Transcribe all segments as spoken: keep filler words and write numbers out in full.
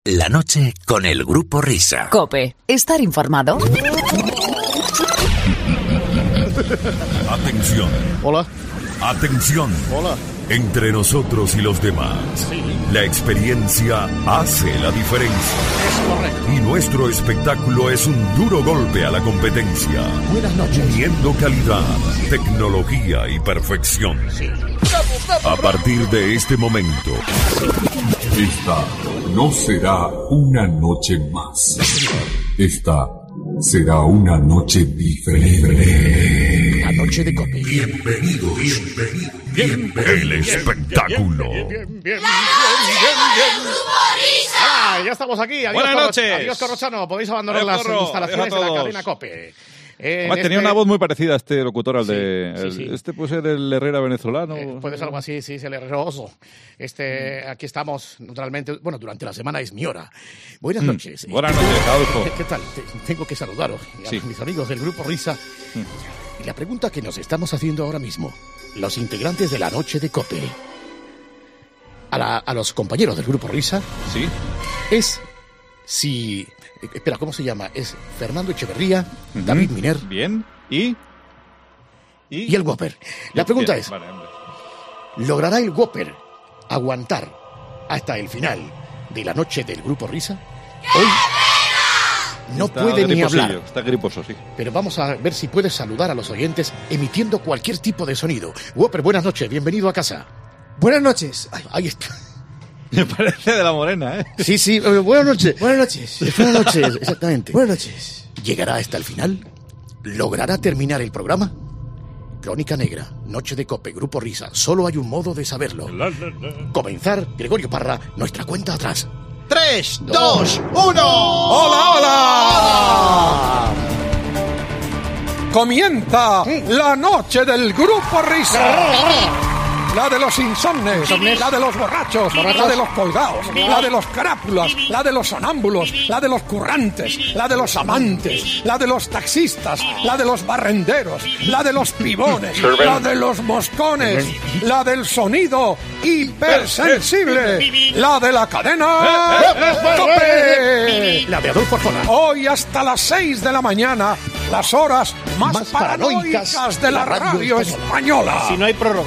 La noche con el Grupo Risa. COPE. Estar informado. Atención. Hola. Atención. Hola. Entre nosotros y los demás, Sí. la experiencia hace la diferencia. Es correcto. Y nuestro espectáculo es un duro golpe a la competencia. Buenas noches. Uniendo calidad, tecnología y perfección. Sí. A partir de este momento, Esta no será una noche más. Esta será una noche diferente. La noche de COPE. bienvenido, bienvenido, bienvenido. El espectáculo. Bien, bien, bien, bien, bien, bien. Ah, ya estamos aquí. Adiós, Buenas Corro- noches. Adiós, Corrochano. Podéis abandonar Adiós, las Corro. instalaciones Adiós a de la todos. cadena COPE. Eh, Además, en tenía este- una voz muy parecida a este locutor, al Sí, de... sí, el- sí. Este puede ser el Herrera venezolano. Eh, puede ser algo así, sí, es el herreroso. Este, aquí estamos, naturalmente, bueno, durante la semana es mi hora. Buenas noches. Mm. Buenas noches, Adolfo. ¿Qué tal? Te- Tengo que saludaros y a Sí. mis amigos del Grupo Risa. Mm. Y la pregunta que nos estamos haciendo ahora mismo, los integrantes de la noche de COPE, a, la- a los compañeros del Grupo Risa, Sí. es si... eh, Espera, ¿cómo se llama? Es Fernando Echeverría, David Ujú. Miner Bien. ¿Y? y el Whopper. La pregunta Bien, es, vale, hombre. ¿logrará el Whopper aguantar hasta el final de la noche del Grupo Risa? Hoy no Está puede ni griposillo, hablar, Está griposo, sí. pero vamos a ver si puede saludar a los oyentes emitiendo cualquier tipo de sonido. Whopper, buenas noches, bienvenido a casa. Buenas noches. Ay, Ahí está. Me parece de la morena, ¿eh? Sí, sí, eh, buenas noches. buenas noches. Buenas noches, exactamente. Buenas noches. ¿Llegará hasta el final? ¿Logrará terminar el programa? Crónica Negra, Noche de COPE, Grupo Risa. Solo hay un modo de saberlo. Comenzar, Gregorio Parra, nuestra cuenta atrás. Tres, dos, uno. ¡Hola, hola! Comienza la noche del Grupo Risa. La de los insomnes, la de los borrachos, la de los colgados, la de los carápulas, la de los sonámbulos, la de los currantes, la de los amantes, la de los taxistas, la de los barrenderos, la de los pibones, la de los moscones, la del sonido hipersensible, la de la cadena COPE. La de Adolfo Arjona. Hoy hasta las seis de la mañana, las horas más, Más paranoicas paranoicas de la de la radio radio española. Si no hay prórroga.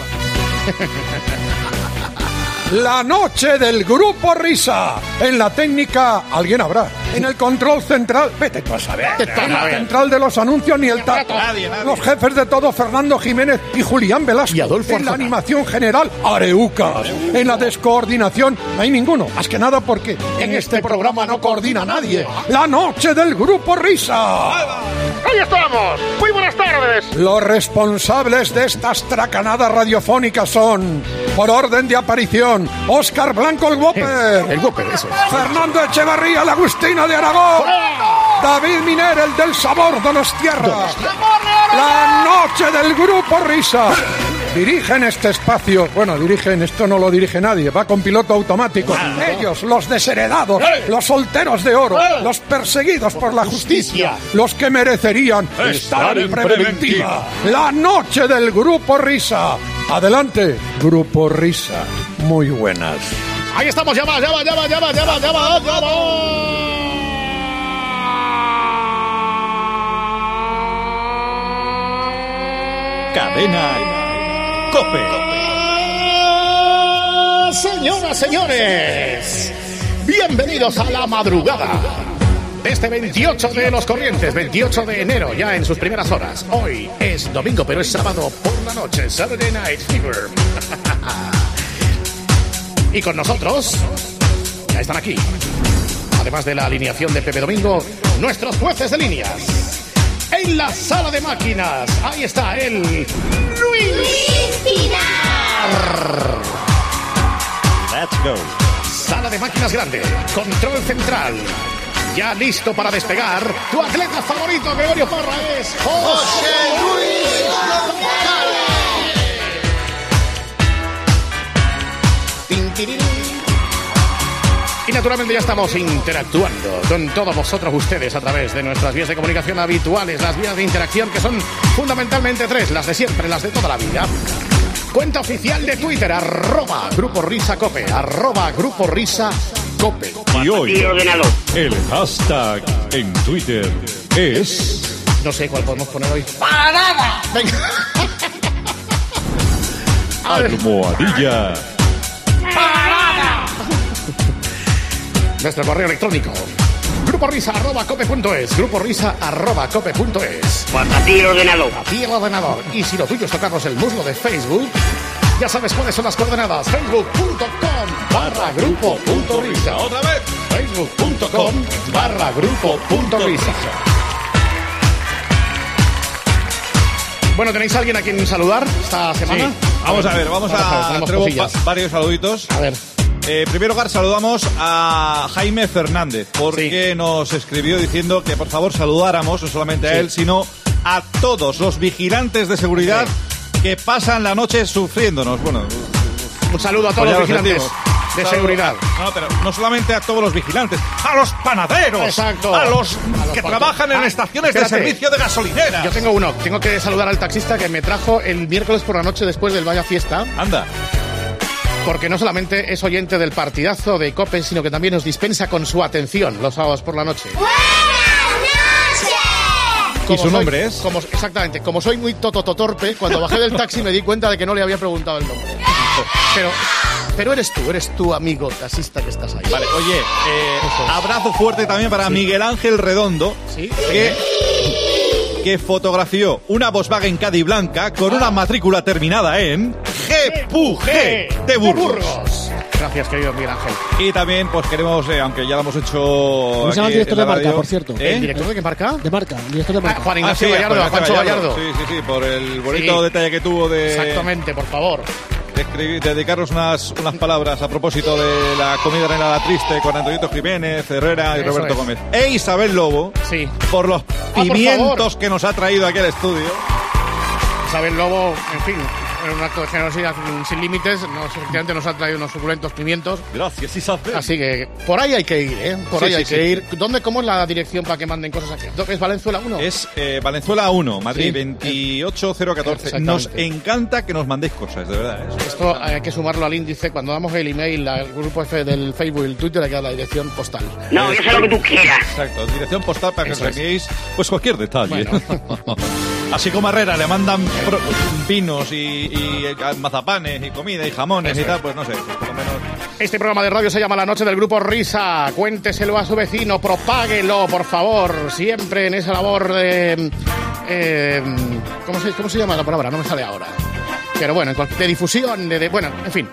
La noche del Grupo Risa. En la técnica, alguien habrá. En el control central, vete tú a saber. En la central de los anuncios, ni el tato. Nadie, nadie. Los jefes de todo, Fernando Jiménez y Julián Velasco. Y Adolfo En la Arjona. animación general, Areucas. En la descoordinación, no hay ninguno. Más que nada porque en este programa no coordina nadie. La noche del Grupo Risa. ¡Ahí estamos! ¡Muy buenas tardes! Los responsables de estas tracanadas radiofónicas son, por orden de aparición, Óscar Blanco el Whopper, El Whopper, eso es. Fernando Echevarría, la Agustina de Aragón, David Miner, el del sabor Donostierra, la noche del Grupo Risa. Dirigen este espacio, bueno, dirigen, esto no lo dirige nadie, va con piloto automático. Ellos, los desheredados, los solteros de oro, los perseguidos por la justicia, los que merecerían estar en preventiva. La noche del Grupo Risa. Adelante, Grupo Risa. Muy buenas. Ahí estamos, ya va, ya va, ya va, ya va, ya va, ya va, ya va. Cadena COPE. Señoras, señores, bienvenidos a la madrugada de este veintiocho de los Corrientes, veintiocho de enero, ya en sus primeras horas. Hoy es domingo, pero es sábado por la noche, Saturday Night Fever. Y con nosotros, ya están aquí, además de la alineación de Pepe Domingo, nuestros jueces de líneas. En la sala de máquinas, ahí está el Luis Pinar. Let's go. Sala de máquinas grande, control central. Ya listo para despegar. Tu atleta favorito, Gregorio Parra, es José Luis González. Tin, tirín. Y naturalmente ya estamos interactuando con todos vosotros ustedes a través de nuestras vías de comunicación habituales, las vías de interacción que son fundamentalmente tres, las de siempre, las de toda la vida. Cuenta oficial de Twitter, arroba Grupo Risa Cope, arroba Grupo Risa cope. Y hoy, el hashtag en Twitter es... No sé cuál podemos poner hoy. ¡Para nada! Venga. A ver. Almohadilla. Nuestro correo electrónico. Grupo Risa arroba cope punto es. Grupo Risa arroba cope punto es. Para ti el ordenador. A ti el ordenador. Y si lo tuyo es tocarnos el muslo de Facebook, ya sabes cuáles son las coordenadas. Facebook punto com barra grupo punto risa. Otra vez. Facebook punto com barra grupo punto risa. Bueno, ¿tenéis a alguien a quien saludar esta semana? Sí. Vamos a ver, vamos Vamos a ver, a... tenemos Tenemos cosillas. va- varios saluditos. A ver. Eh, en primer lugar, saludamos a Jaime Fernández, porque Sí. nos escribió diciendo que por favor saludáramos, no solamente a Sí. él, sino a todos los vigilantes de seguridad que pasan la noche sufriéndonos. Bueno, Un saludo a pues todos ya los lo vigilantes sentimos. de Saludo- seguridad. No, pero no solamente a todos los vigilantes, a los panaderos, Exacto. a los A los que pan- trabajan en Ah, estaciones espérate. de servicio de gasolineras. Yo tengo uno. Tengo que saludar al taxista que me trajo el miércoles por la noche después del Vaya Fiesta, Anda. porque no solamente es oyente del partidazo de COPE, sino que también nos dispensa con su atención los sábados por la noche. ¿Y su soy- nombre es? Como, exactamente. Como soy muy totototorpe, cuando bajé del taxi me di cuenta de que no le había preguntado el nombre. Pero, pero eres tú, eres tú, amigo taxista que estás ahí. Vale, oye, eh, Eso es. abrazo fuerte también para Miguel Ángel Redondo, Sí. que, que fotografió una Volkswagen Caddy blanca con una matrícula terminada en G P U G de Burgos. Gracias, querido Miguel Ángel. Y también, pues queremos, eh, aunque ya lo hemos hecho. ¿Cómo se llama aquí el director en la de marca, radio, por cierto? ¿eh? ¿El director de qué marca? De marca, el director de Ah, marca. Juan Ah, Ignacio sí, Gallardo, Juan Juancho Gallardo. Sí, sí, sí, por el bonito Sí. detalle que tuvo de, Exactamente, por favor. de escribir- de dedicarnos unas, unas palabras a propósito de la comida renada triste con Antonito Jiménez, Herrera y Eso Roberto es. Gómez. E Isabel Lobo, Sí. por los por pimientos favor. que nos ha traído aquí al estudio. Isabel Lobo, en fin, en un acto de generosidad sin límites, nos, efectivamente nos ha traído unos suculentos pimientos. Gracias, Isabel. Así que por ahí hay que ir, ¿eh? Por Sí, ahí sí, hay sí. que ir. ¿Dónde, cómo es la dirección para que manden cosas aquí? ¿Es Valenzuela uno? Es eh, Valenzuela uno, Madrid Sí. veintiocho cero catorce. Nos Exactamente. encanta que nos mandéis cosas, de verdad. ¿eh? Esto hay que sumarlo al índice. Cuando damos el email al grupo F del Facebook y el Twitter, hay que dar la dirección postal. No, yo sé lo que tú quieras. Exacto, dirección postal para que Eso os es. enviéis pues cualquier detalle. Bueno. Así como a Herrera le mandan pro- vinos y, y mazapanes y comida y jamones Eso y es. tal, pues no sé, pues por lo menos. Este programa de radio se llama La Noche del Grupo Risa. Cuénteselo a su vecino, propáguelo, por favor. Siempre en esa labor de... eh, ¿cómo, se, ¿Cómo se llama la palabra? No me sale ahora. Pero bueno, en cualquier, de difusión, de, de- bueno, en fin.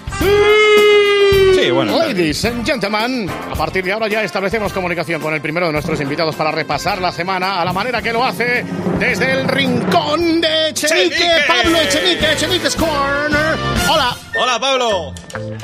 Sí, bueno. Ladies and gentlemen, a partir de ahora ya establecemos comunicación con el primero de nuestros invitados para repasar la semana a la manera que lo hace desde el rincón de Echenique, Echenique. Pablo Echenique, Echenique's Corner. Hola. Hola, Pablo.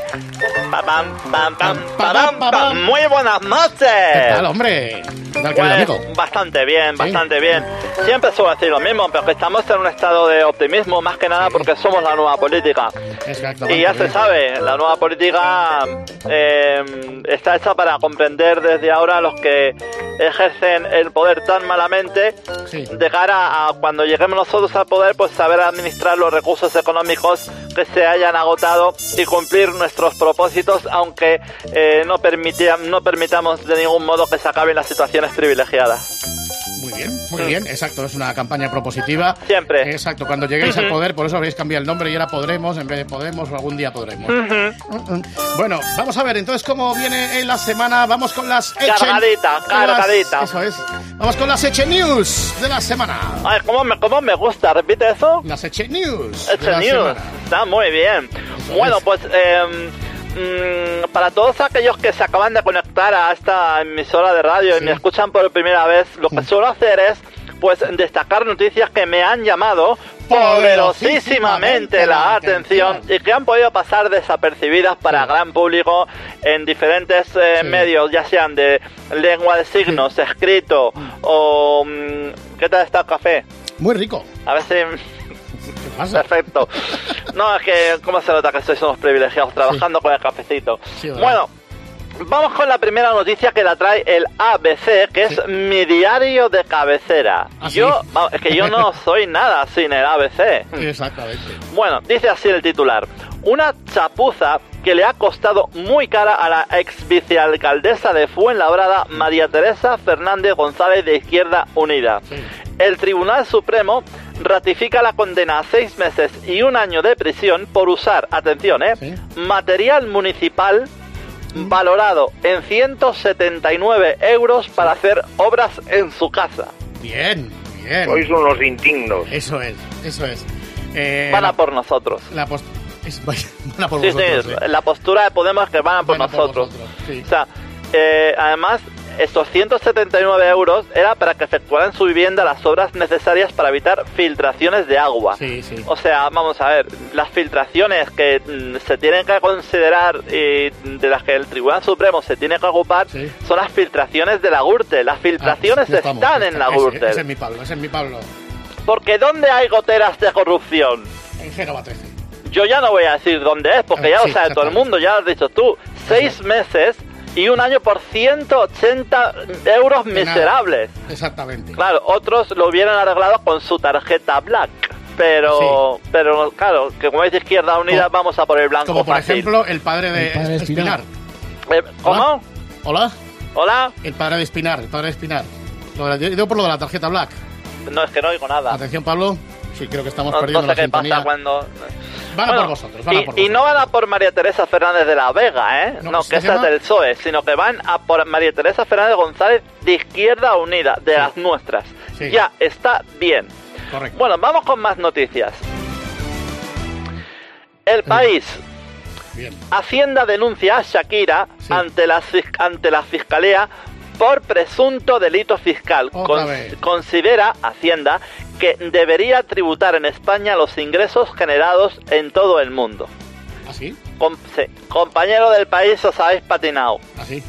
Pa, pam, pam, pam, pa, Pam, pam, pam. pam. Muy buenas noches. ¿Qué tal, hombre? ¿Qué tal, querido Pues, amigo? bastante bien, Sí. bastante bien. Siempre suelo decir lo mismo, pero que estamos en un estado de optimismo, más que nada porque somos la nueva política. Exactamente. Y ya se sabe, la nueva política eh, está hecha para comprender desde ahora a los que ejercen el poder tan malamente, Sí. de cara a cuando lleguemos nosotros al poder, pues saber administrar los recursos económicos que se hayan agotado y cumplir nuestros propósitos, aunque eh, no, permitía- no permitamos de ningún modo que se acaben las situaciones privilegiadas. Muy bien, muy bien, exacto, es una campaña propositiva. Siempre. Exacto, cuando lleguéis al poder, por eso habéis cambiado el nombre y era Podremos en vez de Podemos o algún día podremos. Mm, Bueno, vamos a ver, entonces, ¿cómo viene la semana? Vamos con las Eche... Cargadita, con las- cargadita. Eso es. Vamos con las Eche News de la semana. Ay, ¿cómo me, cómo me gusta? ¿Repite eso? Las Eche News It's de a la news. semana. Está muy bien. Bueno, es. pues eh, mm, para todos aquellos que se acaban de conectar a esta emisora de radio Sí. y me escuchan por primera vez, lo que suelo hacer es pues destacar noticias que me han llamado poderosísimamente la atención y que han podido pasar desapercibidas para Sí. gran público en diferentes eh, Sí. medios, ya sean de lengua de signos, escrito o... mm, ¿qué tal está el café? Muy rico. A ver si... ¿Qué pasa? Perfecto. No, es que cómo se nota que sois unos privilegiados trabajando con el cafecito. Sí, ¿verdad? Bueno, vamos con la primera noticia que la trae el A B C, que es mi diario de cabecera. ¿Ah, sí? Yo, vamos, es que yo no soy nada sin el A B C. Exactamente. Bueno, dice así el titular. Una chapuza que le ha costado muy cara a la ex vicealcaldesa de Fuenlabrada, María Teresa Fernández González, de Izquierda Unida. Sí. El Tribunal Supremo ratifica la condena a seis meses y un año de prisión por usar, atención, eh, Sí. material municipal valorado en ciento setenta y nueve euros para hacer obras en su casa. Bien, bien. Sois unos indignos. Eso es, eso es. Eh, Van a la- por nosotros. La post... es- van a por Sí, vosotros, sí, sí. la postura de Podemos es que van a por Van a por nosotros. vosotros, sí. O sea, eh, además, estos ciento setenta y nueve euros era para que efectuaran en su vivienda las obras necesarias para evitar filtraciones de agua. Sí, sí. O sea, vamos a ver, las filtraciones que mm, se tienen que considerar y de las que el Tribunal Supremo se tiene que ocupar Sí. son las filtraciones de la Gürtel. Las filtraciones Ah, ya estamos, están ya en está. la Ese- Gürtel. Ese es mi Pablo, ese es mi Pablo. Porque ¿dónde hay goteras de corrupción? En Génova trece. Yo ya no voy a decir dónde es, porque Ah, ya sí, lo sabe todo el exactamente. mundo, ya lo has dicho tú. Seis meses y un año por ciento ochenta euros De nada. miserables. Exactamente. Claro, otros lo hubieran arreglado con su tarjeta Black. Pero, pero claro, que como es de Izquierda Unida, Como- vamos a por el blanco Como por fácil. ejemplo el padre de, El padre de Espinar. Espinar. Eh, ¿Cómo? Hola. ¿Hola? El padre de Espinar, el padre de Espinar. Lo de la- yo digo por lo de la tarjeta Black. No, es que no oigo nada. Atención, Pablo. Sí, creo que estamos No, perdiendo no sé la qué sintonía. pasa cuando... Van a Bueno, por vosotros, van y, a por y vosotros. no van a por María Teresa Fernández de la Vega, ¿eh? No, No, ¿se que esa es llama? del P S O E, sino que van a por María Teresa Fernández González de Izquierda Unida, de Sí. las nuestras. Sí. Ya, está bien. Correcto. Bueno, vamos con más noticias. El país. Bien. Hacienda denuncia a Shakira Sí. ante, la, fis- ante la Fiscalía por presunto delito fiscal. Otra vez. Considera Hacienda que debería tributar en España los ingresos generados en todo el mundo. ¿Así? Com- sí. Compañero del país, os habéis patinado. ¿Así?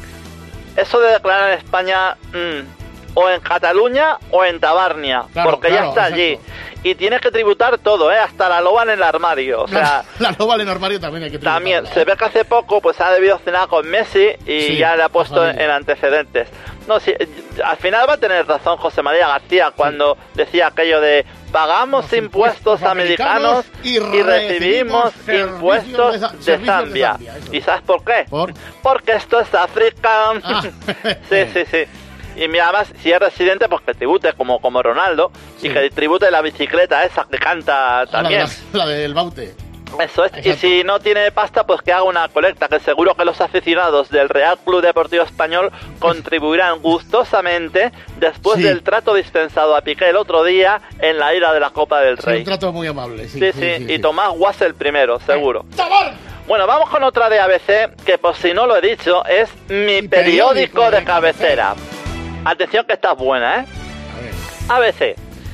Eso de declarar en España mm, o en Cataluña o en Tabarnia, Claro, porque claro, ya está exacto. allí. Y tienes que tributar todo, ¿eh? Hasta la loba en el armario. O sea, la, la loba en el armario también hay que tributarla. también se ve que hace poco pues ha debido cenar con Messi y Sí, ya le ha puesto familia. en antecedentes. No, sí, al final va a tener razón José María García cuando decía aquello de pagamos Los impuestos impuestos americanos y, y recibimos recibimos impuestos servicios de- de, servicios de Zambia. Zambia, eso. ¿Y sabes por qué? ¿Por? Porque esto es África. Ah. sí, sí, sí. Y mira, además, si es residente, pues que tribute como, como Ronaldo Sí. y que tribute la bicicleta esa que canta Ah, también. La, de la- la del Baute. Eso es, y Exacto. si no tiene pasta, pues que haga una colecta, que seguro que los aficionados del Real Club Deportivo Español contribuirán gustosamente después Sí. del trato dispensado a Piqué el otro día en la ira de la Copa del Sí, Rey. un trato muy amable. Sí, Sí, sí, y Tomás Guas el primero, seguro. ¡Tabar! Bueno, vamos con otra de A B C, que por si no lo he dicho, es mi Mi periódico, periódico de de cabecera. Atención que esta es buena, ¿eh? A ver. A B C.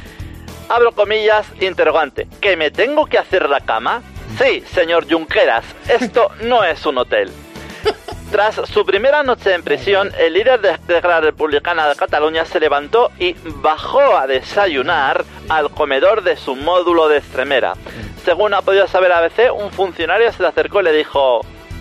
Abro comillas, interrogante. ¿Que me tengo que hacer la cama? Sí, señor Junqueras, esto no es un hotel. Tras su primera noche en prisión, el líder de Esquerra Republicana de Cataluña se levantó y bajó a desayunar al comedor de su módulo de Extremera. Según ha podido saber A B C, un funcionario se le acercó y le dijo: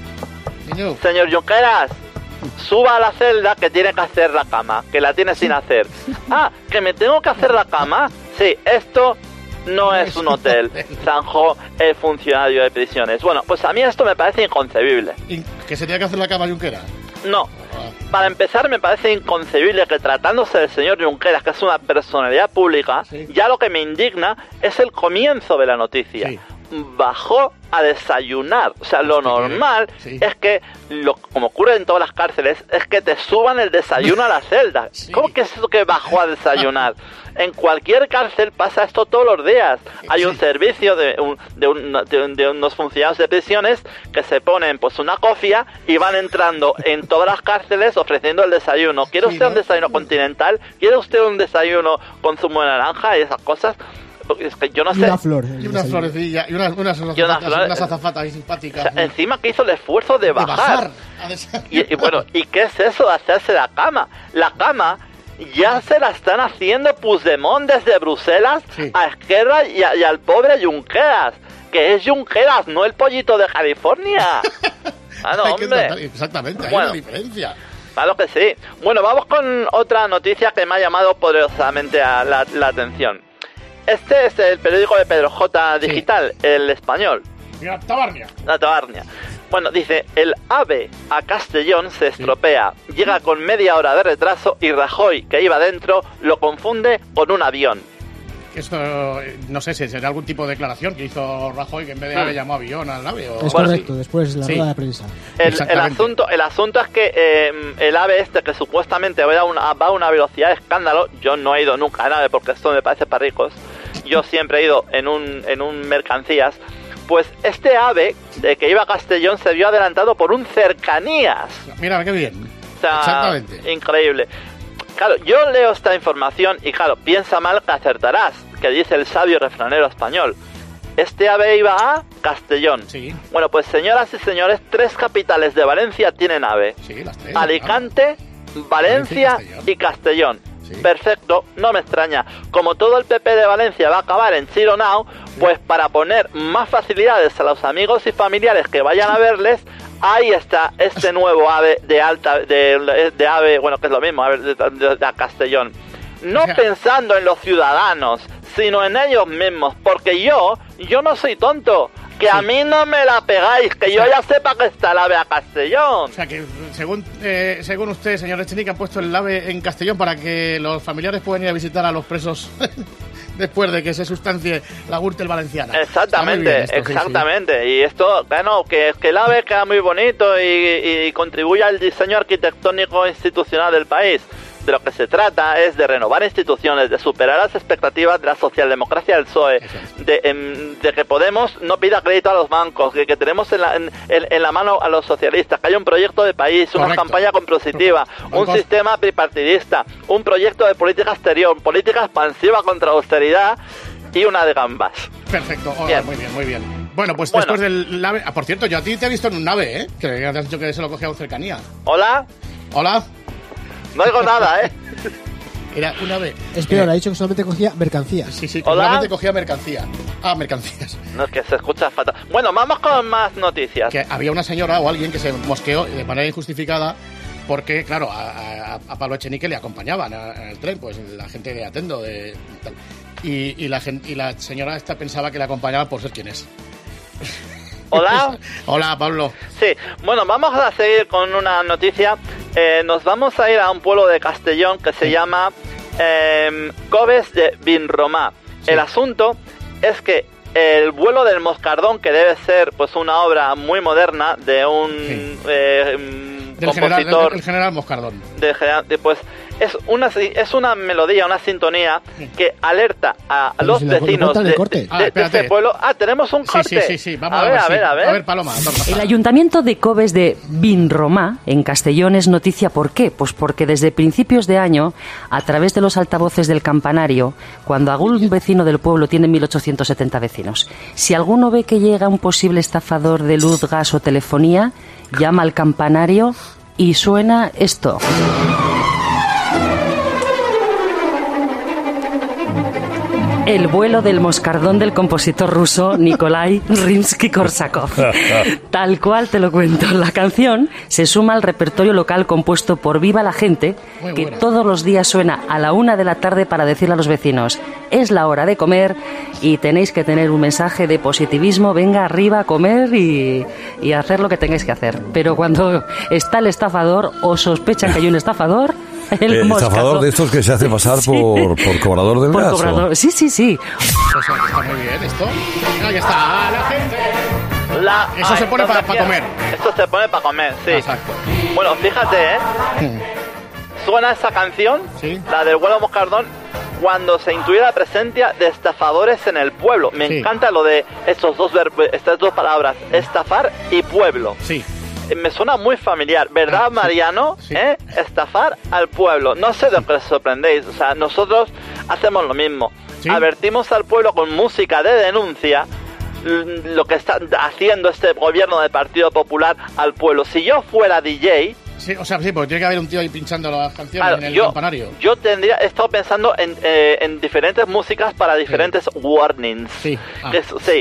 Niño, señor Junqueras, suba a la celda que tiene que hacer la cama, que la tiene sin hacer. Ah, ¿que me tengo que hacer la cama? Sí, esto no es un hotel, zanjó el funcionario de prisiones. Bueno, pues a mí esto me parece inconcebible. ¿y que se tenía que hacer la cama Junquera? No, Ah, para empezar me parece inconcebible que tratándose del señor Junqueras, que es una personalidad pública, Sí. ya lo que me indigna es el comienzo de la noticia. Sí. Bajó a desayunar. O sea, lo Hostia, normal sí. es que, lo, como ocurre en todas las cárceles, es que te suban el desayuno a la celda. Sí. ¿Cómo que es eso que bajó a desayunar? En cualquier cárcel pasa esto todos los días. Hay un Sí. servicio de, un, de, un- de un- de unos funcionarios de prisiones que se ponen pues una cofia y van entrando en todas las cárceles ofreciendo el desayuno. ¿Quiere Sí, usted ¿no? un desayuno continental? ¿Quiere usted un desayuno con zumo de naranja y esas cosas? Porque es que yo no Y sé. una flor. Y unas florecillas, y unas, unas, Y unas azafatas, flores. unas azafatas ahí O simpáticas. sea, ¿no? encima que hizo el esfuerzo de De bajar. a desayunar. Y, y bueno, ¿y qué es eso de hacerse la cama? La cama ya se la están haciendo Puigdemont desde Bruselas Sí. a Esquerra y, a- y al pobre Junqueras, que es Junqueras, no el pollito de California. Ah, no, Hay que hombre. tratar- exactamente, hay Bueno. una diferencia. Claro que sí. Bueno, vamos con otra noticia que me ha llamado poderosamente a la, la atención. Este es el periódico de Pedro J. Digital, El Español. Mira, Tabarnia. La Tabarnia. Bueno, dice, el AVE a Castellón se estropea, sí. llega con media hora de retraso y Rajoy, que iba dentro, lo confunde con un avión. Esto, no sé si será algún tipo de declaración que hizo Rajoy, que en vez de AVE llamó avión al AVE. O... Es bueno, correcto, sí. después la rueda sí. de prensa. El, el, asunto, el asunto es que eh, el AVE este, que supuestamente va a, una, va a una velocidad de escándalo, yo no he ido nunca en AVE porque esto me parece para ricos, yo siempre he ido en un, en un mercancías, pues este AVE de que iba a Castellón se vio adelantado por un cercanías. Mira, qué bien. O sea, exactamente. Increíble. Claro, yo leo esta información y claro, piensa mal que acertarás, que dice el sabio refranero español. Este AVE iba a Castellón. Sí. Bueno, pues señoras y señores, tres capitales de Valencia tienen AVE. Sí, las tres. Alicante, claro. Valencia, Valencia y Castellón. Y Castellón. Sí. Perfecto, no me extraña. Como todo el P P de Valencia va a acabar en Zero Now, pues para poner más facilidades a los amigos y familiares que vayan a verles, ahí está este nuevo AVE de alta, de, de AVE, bueno, que es lo mismo, AVE de, de, de Castellón. No o sea, pensando en los ciudadanos, sino en ellos mismos, porque yo, yo no soy tonto. Que sí. A mí no me la pegáis, que o sea, yo ya sepa que está el AVE a Castellón. O sea, que según eh, según usted, señor Echenique, han puesto el AVE en Castellón para que los familiares puedan ir a visitar a los presos después de que se sustancie la Gürtel valenciana. Exactamente, esto, exactamente. Sí, sí. Y esto, bueno, que, que el AVE queda muy bonito y, y contribuye al diseño arquitectónico institucional del país. De lo que se trata es de renovar instituciones, de superar las expectativas de la socialdemocracia del P S O E, de, en, de que Podemos no pida crédito a los bancos, de que tenemos en la, en, en la mano a los socialistas, que haya un proyecto de país, una Correcto. campaña compositiva, un sistema bipartidista, un proyecto de política exterior, política expansiva contra la austeridad y una de gambas. Perfecto, oh, bien. muy bien, muy bien. Bueno, pues bueno. después del AVE... Ah, por cierto, yo a ti te he visto en un AVE, ¿eh? Que te has dicho que se lo cogía a un cercanía. ¿Hola? ¿Hola? No digo nada, ¿eh? Era una vez. Es peor, ha dicho que solamente cogía mercancías. Sí, sí, que solamente cogía mercancía. Ah, mercancías. No, es que se escucha fatal. Bueno, vamos con más noticias. Que había una señora o alguien que se mosqueó de manera injustificada porque, claro, a, a, a Pablo Echenique le acompañaban en el tren, pues la gente de Atendo. De, tal. Y, y, la gente, y la señora esta pensaba que le acompañaba por ser quien es. Hola. Hola, Pablo. Sí, bueno, vamos a seguir con una noticia. Eh, nos vamos a ir a un pueblo de Castellón que se sí. llama eh, Coves de Vinromà. Sí. El asunto es que el vuelo del Moscardón, que debe ser pues una obra muy moderna de un sí. eh, del compositor... General, del, el general Moscardón. De, de, pues es una, es una melodía, una sintonía sí. que alerta a, a los si vecinos de, de, ah, de, de este pueblo. Ah, tenemos un corte. Sí, sí, sí, sí. Vamos a, a, ver, ver, a ver, sí. a ver. A ver, Paloma. El Ayuntamiento de Coves de Vinromà, en Castellón, es noticia. ¿Por qué? Pues porque desde principios de año, a través de los altavoces del campanario, cuando algún vecino del pueblo tiene mil ochocientos setenta vecinos, si alguno ve que llega un posible estafador de luz, gas o telefonía, llama al campanario y suena esto. El vuelo del moscardón del compositor ruso Nikolai Rimsky-Korsakov. Tal cual te lo cuento. La canción se suma al repertorio local compuesto por Viva la Gente, que todos los días suena a la una de la tarde para decirle a los vecinos: es la hora de comer y tenéis que tener un mensaje de positivismo, venga arriba a comer y, y hacer lo que tengáis que hacer. Pero cuando está el estafador o sospechan que hay un estafador, el, el estafador de estos que se hace pasar sí. por, por cobrador del por gas. Cobrador. Sí, sí, sí. Pues está muy bien esto. Ahí está la gente. La, Eso ah, se pone para pa comer. Esto se pone para comer, sí. Exacto. Bueno, fíjate, ¿eh? Suena esa canción, sí. la del vuelo Moscardón, cuando se intuye la presencia de estafadores en el pueblo. Me sí. encanta lo de estos dos verbos, estas dos palabras, estafar y pueblo. Sí. Me suena muy familiar, ¿verdad, ah, sí. Mariano? Sí. ¿Eh? Estafar al pueblo. No sé de lo que os sorprendéis. O sea, nosotros hacemos lo mismo. ¿Sí? Advertimos al pueblo con música de denuncia lo que está haciendo este gobierno del Partido Popular al pueblo. Si yo fuera D J... Sí, o sea, sí, porque tiene que haber un tío ahí pinchando las canciones claro, en el yo, campanario. Yo tendría, he estado pensando en, eh, en diferentes músicas para diferentes sí. warnings. Sí. Ah. Que, sí.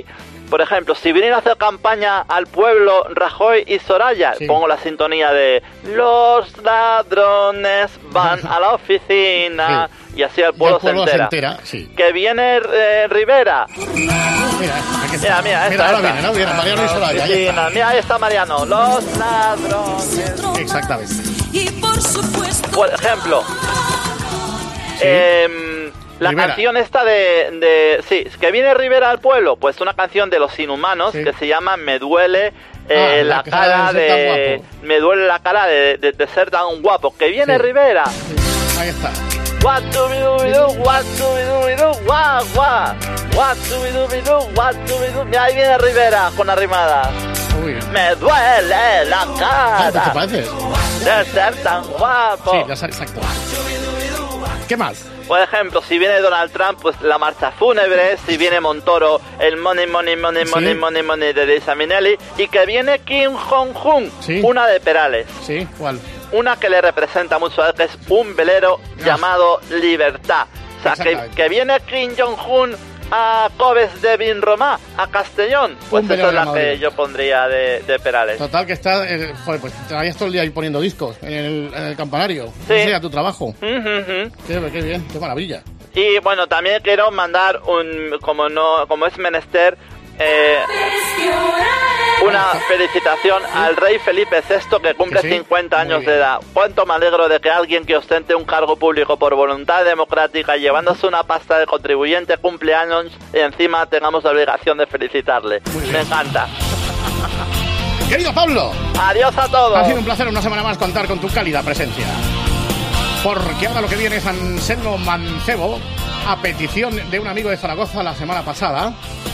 por ejemplo, si vienen a hacer campaña al pueblo Rajoy y Soraya, sí. pongo la sintonía de los ladrones van a la oficina sí. y así el pueblo, el pueblo se entera. Se entera sí. Que viene eh, Rivera. Mira, mira, mira, esta, mira ahora esta. viene, ¿no? Viene Mariano y Soraya. Sí, no, mira, ahí está Mariano. Los ladrones. Exactamente. Y por supuesto. Por ejemplo, sí. eh, la Rivera. Canción esta de, de... Sí, que viene Rivera al pueblo. Pues una canción de Los Inhumanos sí. que se llama Me duele eh, ah, la, la cara de... de me duele la cara de, de, de ser tan guapo. Que viene sí. Rivera. Sí. Ahí está. What do we do, we do, what do we do, we do, guau, guau. What do we do, we do, what do we do. Mira, ahí viene Rivera con la rimada. Uy. Me duele la cara. ¿Qué te parece? De ser tan guapo. Sí, ya sabes, exacto. ¿Qué más? Por ejemplo, si viene Donald Trump, pues la marcha fúnebre. Si viene Montoro, el money, money, money, money, ¿sí? money, money de Liza Minnelli. Y que viene Kim Jong-un, ¿sí? Una de Perales. ¿Sí? ¿Cuál? Una que le representa mucho a él, que es un velero no. llamado Libertad. O sea, que, que viene Kim Jong-un a Coves de Vinromá, a Castellón. Pues esa es la que yo pondría de, de Perales. Total, que está... Eh, joder, pues te vayas todo el día ahí poniendo discos en el, en el campanario. Sí. Ese era tu trabajo. Uh-huh, uh-huh. Qué, qué bien, qué maravilla. Y bueno, también quiero mandar un... Como, no, como es menester... Eh, una felicitación ¿sí? al rey Felipe sexto, que cumple ¿sí? cincuenta años de edad. Cuánto me alegro de que alguien que ostente un cargo público por voluntad democrática, llevándose una pasta de contribuyente, cumple años y encima tengamos la obligación de felicitarle. Me encanta. Querido Pablo, adiós a todos. Ha sido un placer una semana más contar con tu cálida presencia. Porque ahora lo que viene es Anselmo Mancebo, a petición de un amigo de Zaragoza la semana pasada.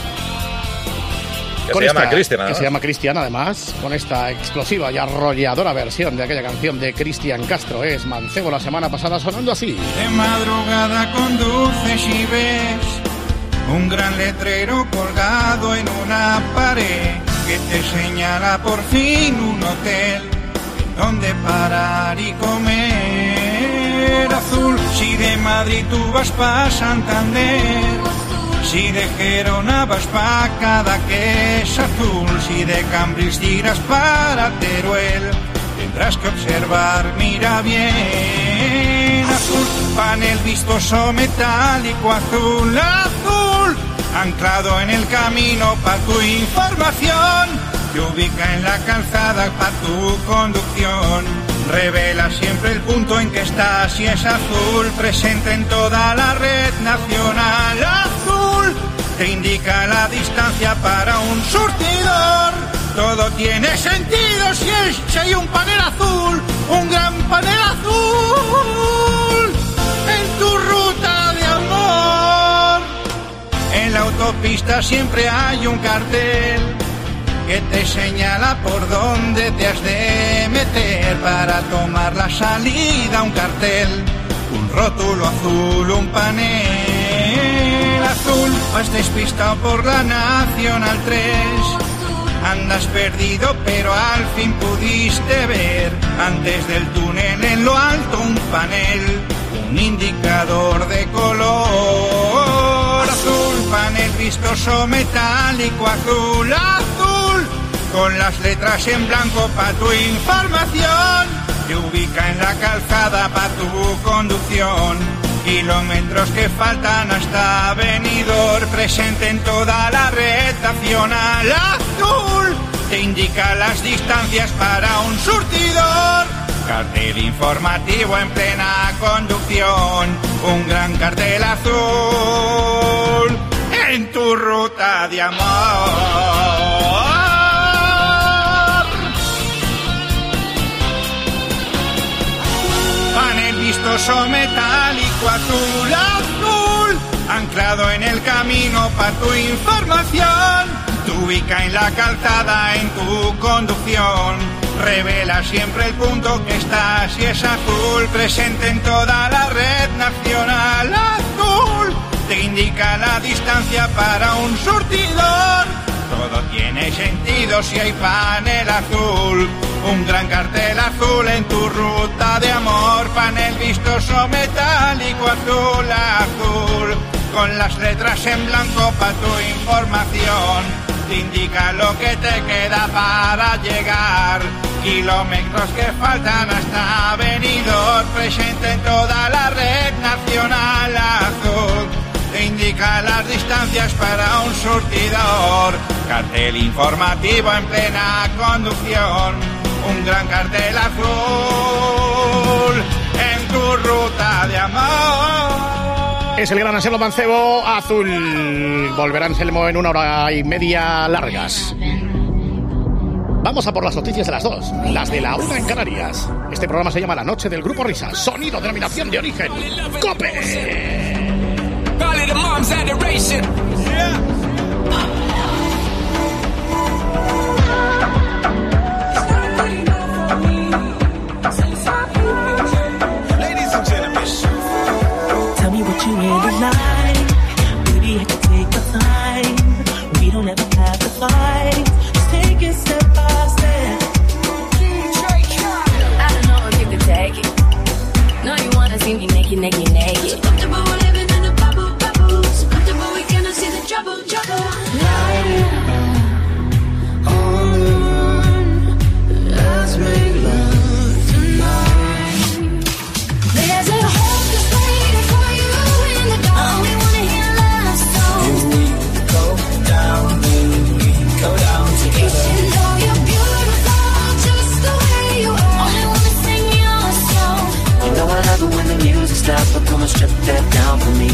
Que se, esta, Cristian, que se llama Cristian, además, con esta explosiva y arrolladora versión de aquella canción de Cristian Castro. Es Mancebo la semana pasada sonando así. De madrugada conduces y ves un gran letrero colgado en una pared que te señala por fin un hotel donde parar y comer. Azul, si de Madrid tú vas pa' Santander, si de Gerona vas pa' Cadaqués. Azul, si de Cambrils tiras para Teruel, tendrás que observar, mira bien. Azul, panel vistoso metálico azul, azul, anclado en el camino pa' tu información, te ubica en la calzada pa' tu conducción, revela siempre el punto en que estás y es azul, presente en toda la red nacional. Azul, te indica la distancia para un surtidor, todo tiene sentido si, es, si hay un panel azul, un gran panel azul en tu ruta de amor. En la autopista siempre hay un cartel que te señala por dónde te has de meter para tomar la salida, un cartel, un rótulo azul, un panel azul. Vas despistado por la Nacional tres, andas perdido pero al fin pudiste ver antes del túnel en lo alto un panel, un indicador de color azul, panel vistoso metálico azul, azul, con las letras en blanco pa' tu información, te ubica en la calzada pa' tu conducción, kilómetros que faltan hasta Benidorm, presente en toda la red nacional. Azul, te indica las distancias para un surtidor, cartel informativo en plena conducción, un gran cartel azul en tu ruta de amor. Panel vistoso metálico azul, azul, anclado en el camino pa' tu información, te ubica en la calzada en tu conducción, revela siempre el punto que estás y es azul, presente en toda la red nacional. Azul, te indica la distancia para un surtidor, todo tiene sentido si hay panel azul, un gran cartel azul en tu ruta de amor, panel vistoso metálico azul, azul, con las letras en blanco pa' tu información, te indica lo que te queda para llegar. Kilómetros que faltan hasta Benidorm, presente en toda la red nacional azul. Te indica las distancias para un surtidor. Cartel informativo en plena conducción. Un gran cartel azul en tu ruta de amor. Es el gran Anselmo Mancebo azul. Volverá Anselmo en una hora y media largas. Vamos a por las noticias de las dos, las de la una en Canarias. Este programa se llama La Noche del Grupo Risa. Sonido, denominación de origen. ¡Cope! Tell me what you really like. Baby, I can take the time. We don't ever have to fight. Just take it step by step. I don't know if you can take it. No, you wanna see me naked, naked, naked. So comfortable living in a bubble, bubble. So comfortable we cannot see the trouble, trouble. Light it up on the run. Let's make love tonight. There's a hope that's waiting for you in the dark. We wanna hear love songs. We go down, then we go down together. You should know you're beautiful just the way you are. Only wanna sing your song. You know I love it when the music stops, but come and strip that down for me.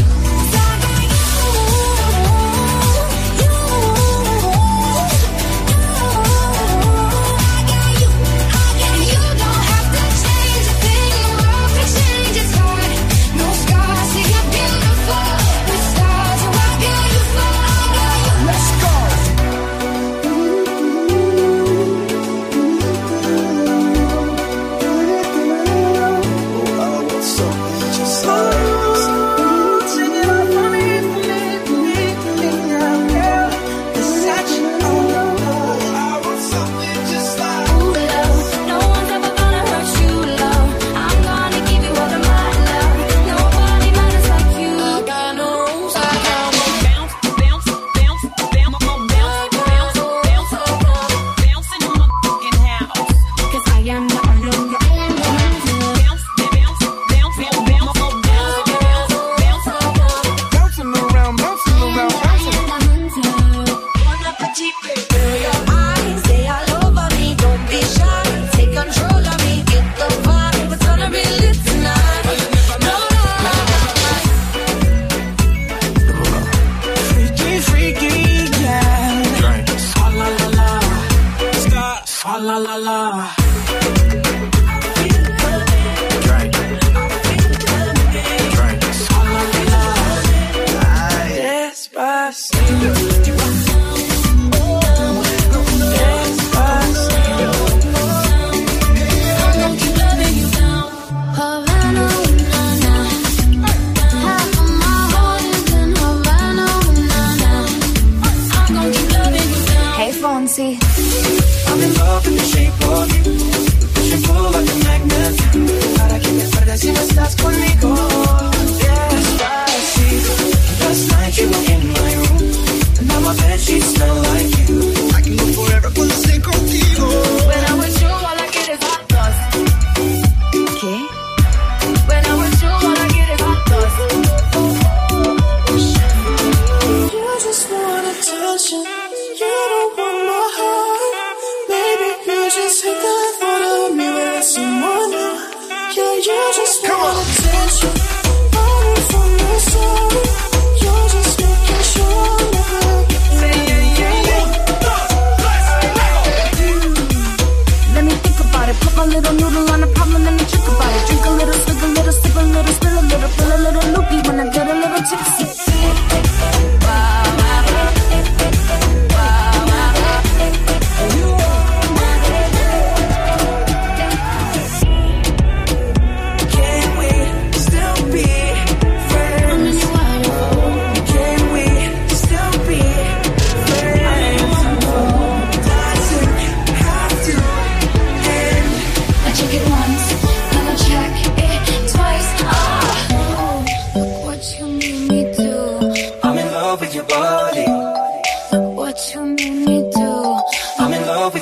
Can we still be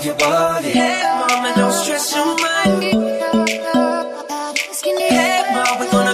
your body. Hey, mama, don't stress your mind. Hey, mama, we're gonna